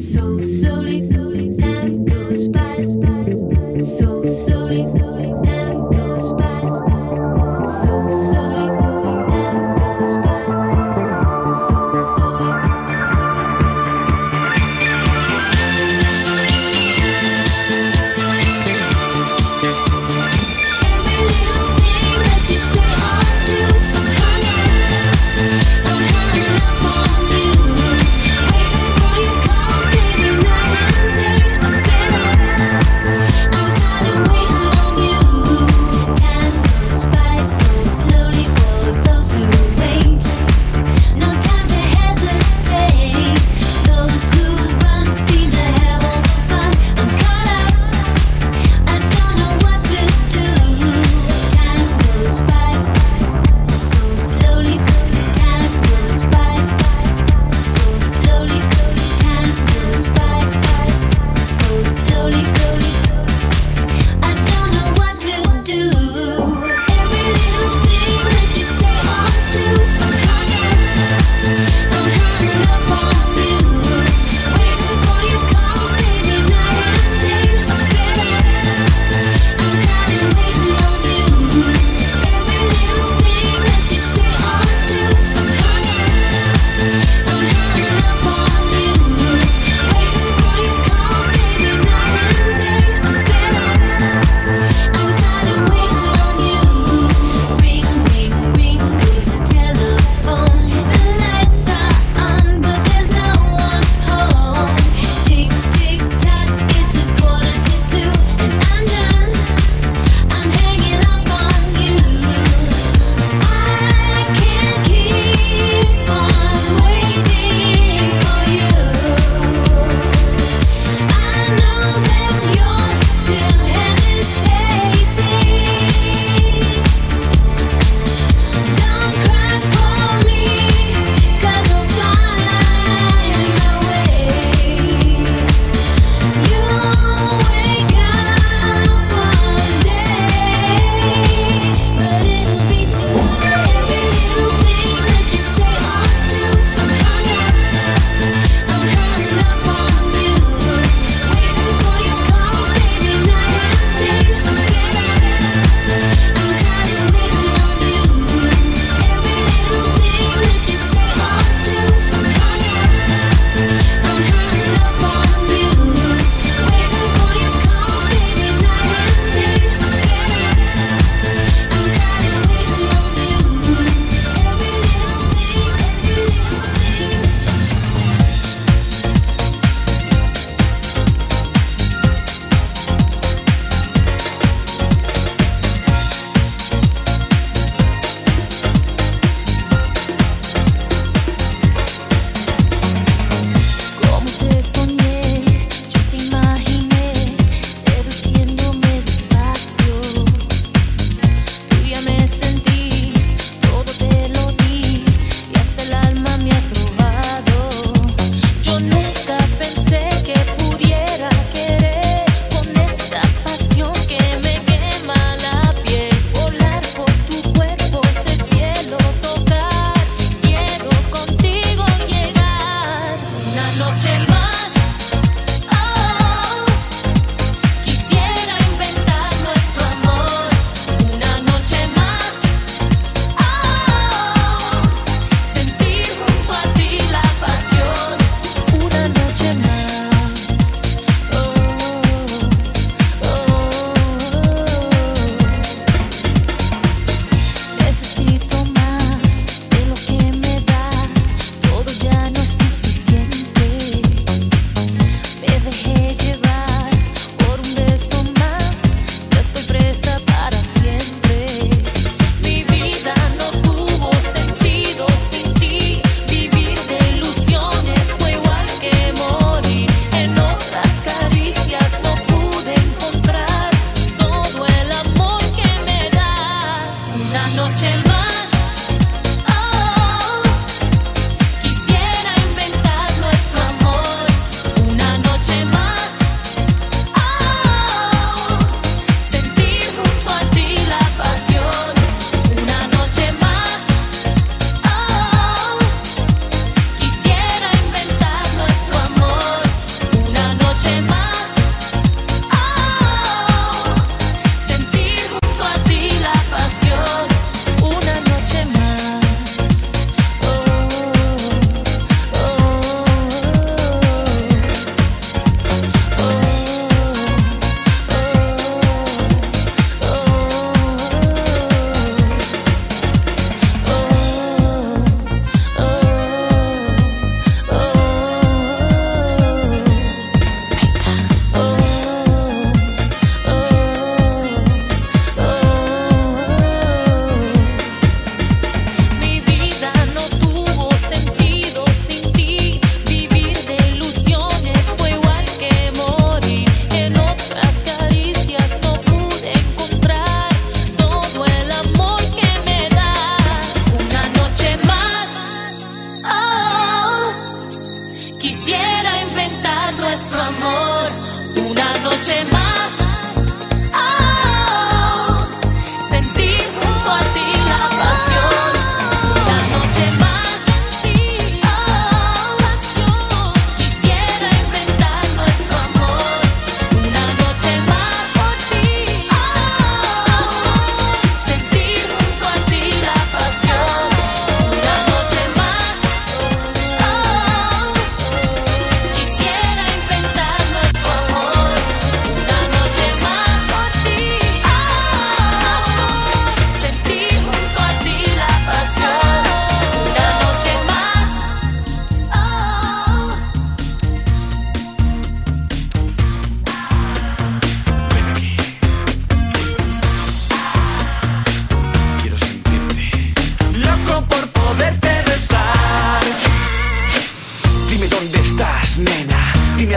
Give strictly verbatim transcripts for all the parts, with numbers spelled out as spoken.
Una noche más.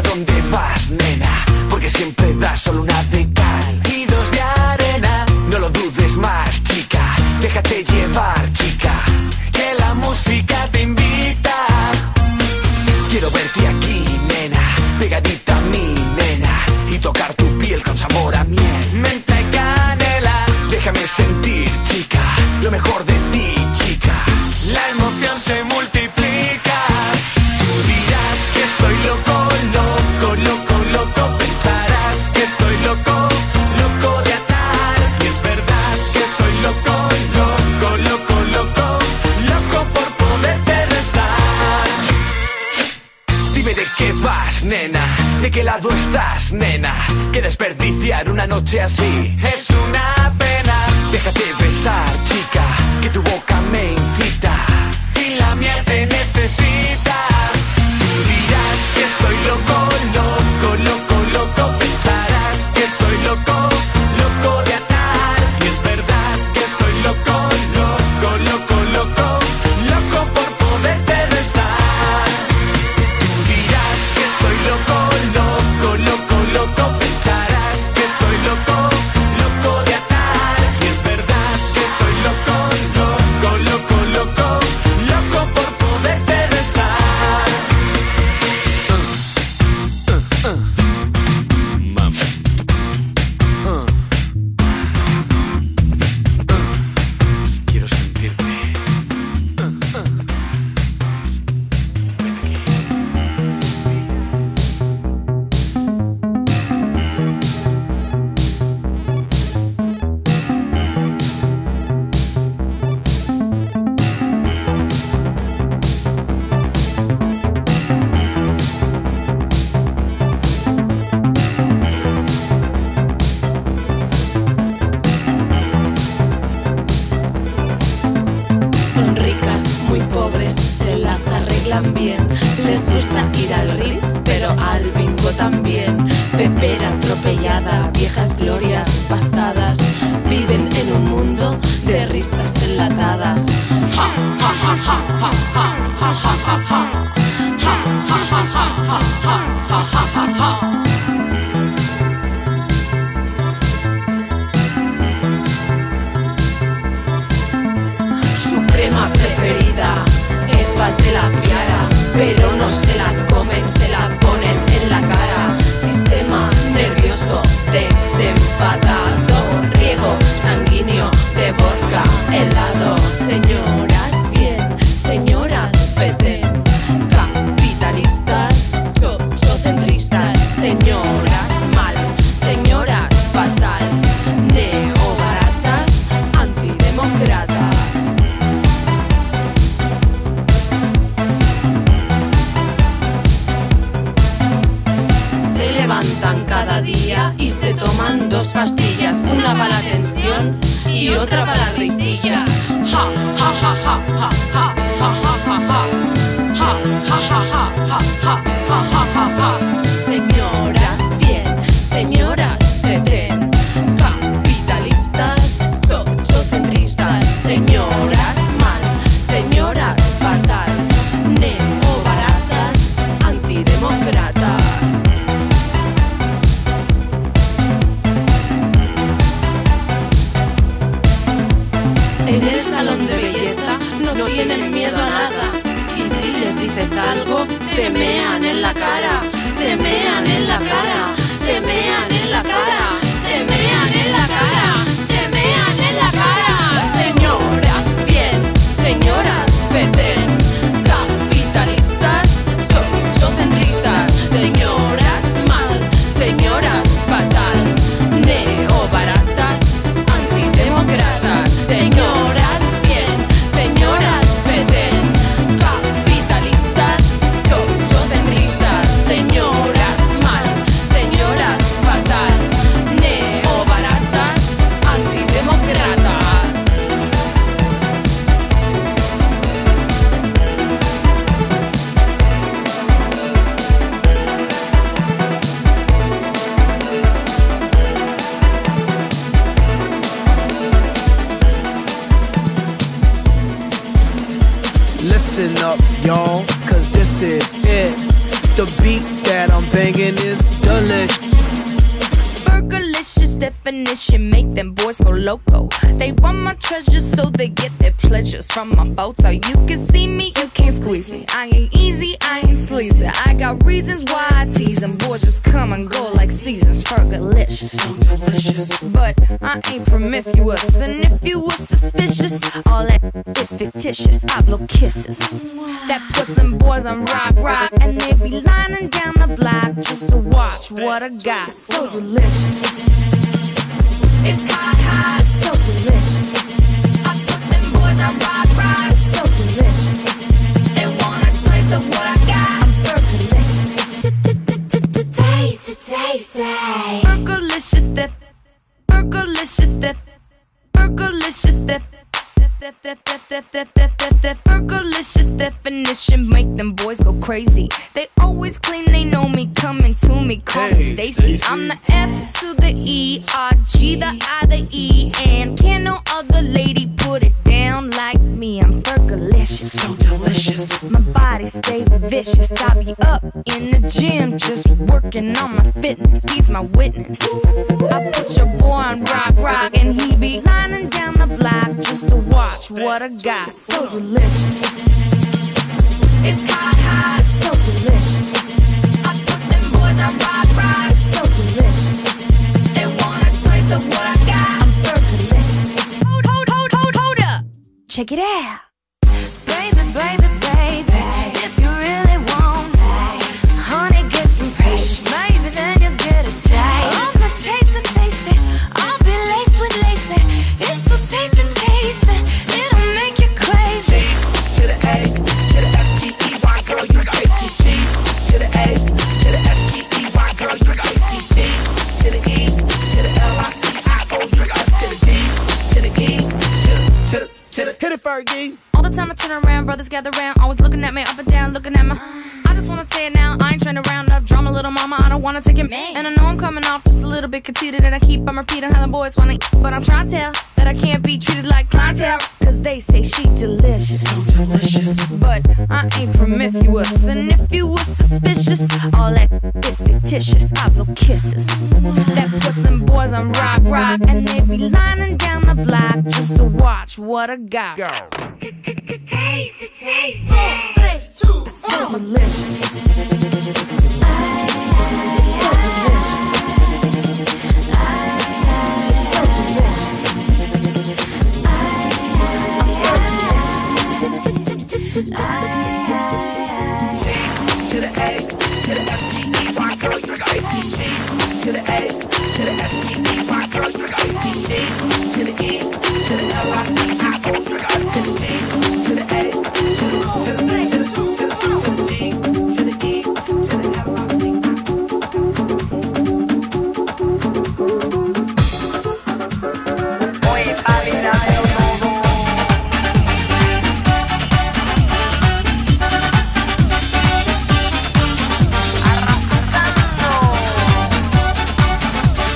dónde vas, nena, porque siempre das solo una de cal y dos de arena. No lo dudes más, chica, déjate llevar, chica, que la música te invita. Quiero verte aquí, nena, pegadita a mí, nena, y tocar tu piel con sabor a miel, menta y canela. Déjame sentir, chica, lo mejor de ti, chica. La emoción se multiplica. Tú dirás que estoy loco, loco, loco, loco. Pensarás que estoy loco, loco de atar. Y es verdad que estoy loco, loco, loco, loco, loco por poderte besar. Dime de qué vas, nena, de qué lado estás, nena, que desperdiciar una noche así es una pena. Déjate besar, chica, que tu boca me incita y la mía te necesita. Tú dirás que estoy loco, loco, loco, loco. Pensarás que estoy loco, loco de atar. Y es verdad que estoy loco, loco, loco, loco, loco por poderte besar. Tú dirás que estoy loco, loco, loco, loco. Pensarás que estoy loco, loco de atar. Y es verdad que estoy loco, loco, loco, loco, loco por poderte besar. Uh, uh, uh. Mami. Uh. Uh. Quiero sentirte. Uh, uh. Ven aquí. Son ricas, muy pobres, se las arreglan bien. Les gusta ir al Ritz, pero al bingo también. Pepera atropellada, viejas glorias pasadas. Viven en un mundo de risas enlatadas. Ja, ja, ja, ja, ja, ja, ja, ja, ja, ja. Ja, ja, ja, ja, ja, ja, ja, ja, ja, ja. Su crema preferida es Vatela Piara, pero no se la comen, se la ponen en la cara. Sistema nervioso desenfadado, riego sanguíneo de vodka helado. Señoras bien, señoras feten, capitalistas, sociocentristas. Señoras mal, señoras fatal, neobaratas, antidemócratas. Se levantan cada día y se toman dos pastillas, una para la tensión y otra para las risillas. Ja, ja, ja, ja, ja, ja, ja, ja, ja, ja. Ja, ja, ja, ja, ja, ja, ja, ja, ja, ja. Señoras bien, señoras feten, capitalistas, sociocentristas. Señoras mal, señoras fatal, neobaratas, antidemócratas. En el salón de belleza no tienen miedo a nada. Y si les dices algo, saying is delicious. Burgerlicious definition, make them boys go loco. They want my treasures so they get their pleasures from my photo. You can see me, you can't squeeze me. I ain't easy, I ain't sleazy. I got reasons why I tease them. Boys just come and go like seasons. Burgerlicious, so delicious. But I ain't promiscuous, and if you were suspicious, all that is fictitious. I blow kisses that puts them boys on rock, rock, and they be lining down the block just to watch what I got. So delicious. It's hot, hot, so delicious. I put them boys on rock, rock, so delicious. They want a taste of what I got. I'm burgerlicious. Taste it, taste it. Burgerlicious dip. Burgerlicious dip. Burgerlicious dip. Burgerlicious definition, make them boys go crazy. They always claim they know me, coming to me, call me Stacy. I'm the F to the E, R, G, the I, the E, and can no other lady put it down like me. I'm Burgerlicious, so delicious. My body stay vicious. I be up in the gym, just working on my fitness. He's my witness. I put your boy on rock, rock, and he be lining down the block just to watch what I got. So delicious. It's hot, hot, so delicious. I put them boys on rock, rock, so delicious. They want a taste of what I got. I'm Burgerlicious. Hold, hold, hold, hold, hold up. Check it out. Baby, baby, baby, if you really want me, honey, get some patience. Maybe then you'll get a taste. Oh, my taste, it, taste it. I'll be laced with lace it. It's so tasty, tasty. It'll make you crazy. To the A, to the S T E Y, girl, you tasty. G to the A, to the S T E Y, girl, you tasty. D to the E, to the L I C I O U S, to the D, to the E, to the, to the, to the, hit it, Fergie. All the time I turn around, brothers gather round, always looking at me up and down, looking at my. I just wanna say it now, I ain't trying to round up drama, little mama, I don't wanna take it. And I know I'm coming off just a little bit conceited, and I keep on repeating how the boys wanna eat. But I'm trying to tell that I can't be treated like clientele, cause they say she delicious, so delicious. But I ain't promiscuous, and if you were suspicious, all that is fictitious. I blow kisses that puts them boys on rock, rock, and they be lining down the block just to watch what I got. Go. Taste it, taste it. Tres, two, it's so delicious. It's so delicious. It's so delicious. I'm Burgerlicious. To the A, to the S T E Y, girl, you tasty. G to the A, to the S T E Y, girl, you tasty. D to the E, to the L I C I O U S, to the D, to the A, to the, to the, to the, to the, to the D, to the E, to the L I C I. Oye, papi, dale un modo. Arrasando.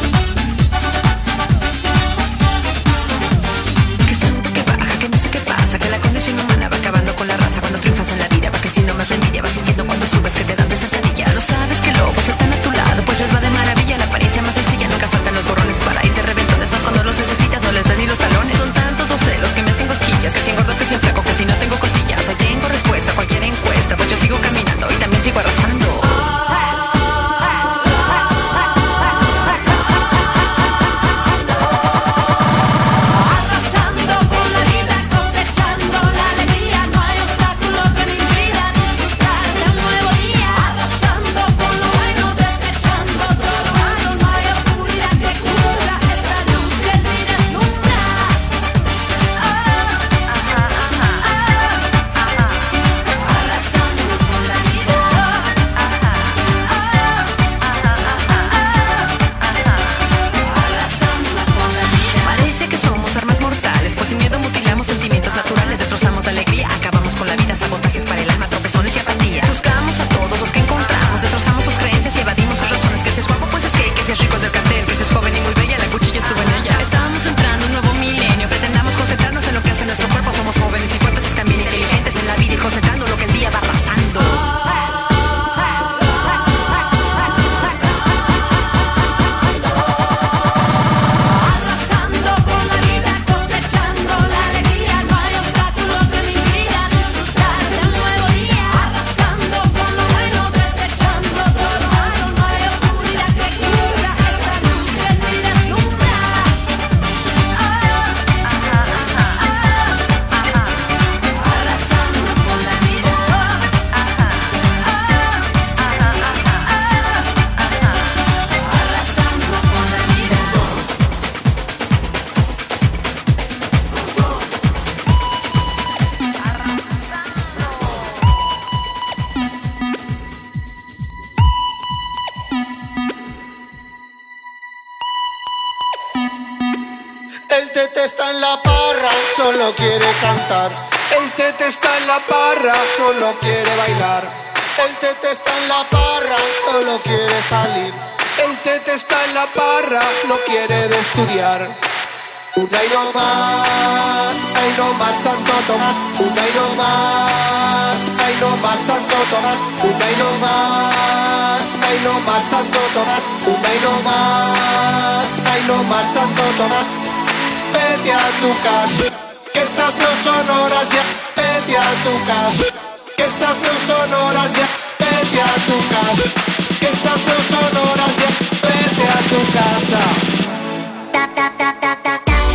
tete está en la parra, solo quiere cantar. El tete está en la parra, solo quiere bailar. El tete está en la parra, solo quiere salir. El tete está en la parra, no quiere de estudiar. Una y no más, ay no más canto Tomás. Una y no más, ay no más canto Tomás. Una y no más, ay no más canto Tomás. Una y no más, ay no más canto Tomás. Vete a tu casa, que estas no son horas ya. Vete a tu casa, que estas no son horas ya. Vete a tu casa, que estas no son horas ya. Vete a tu casa. Ta ta ta ta ta.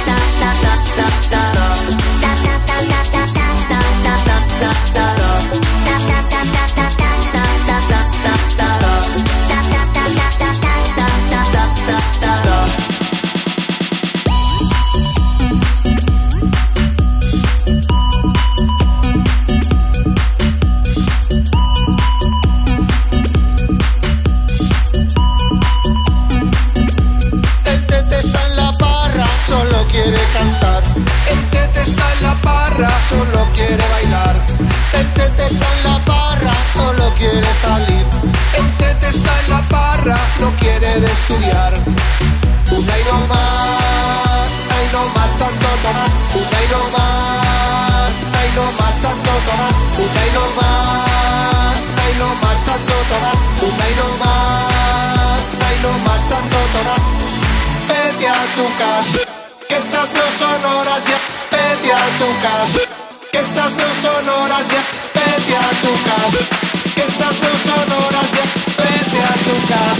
Quiere cantar. El tete está en la parra, solo quiere bailar. El tete está en la parra, solo quiere salir. El tete está en la parra, no quiere de estudiar. Una y no más, ay no más canto Tomás. Una y no más, ay no más canto Tomás. Una y no más, ay no más canto Tomás. Una y no más, ay no más canto Tomás. Vete a tu casa, que estas no son horas ya. Vete a tu casa, que estas no son horas ya. Vete a tu casa, que estas no son horas ya. Vete a tu casa.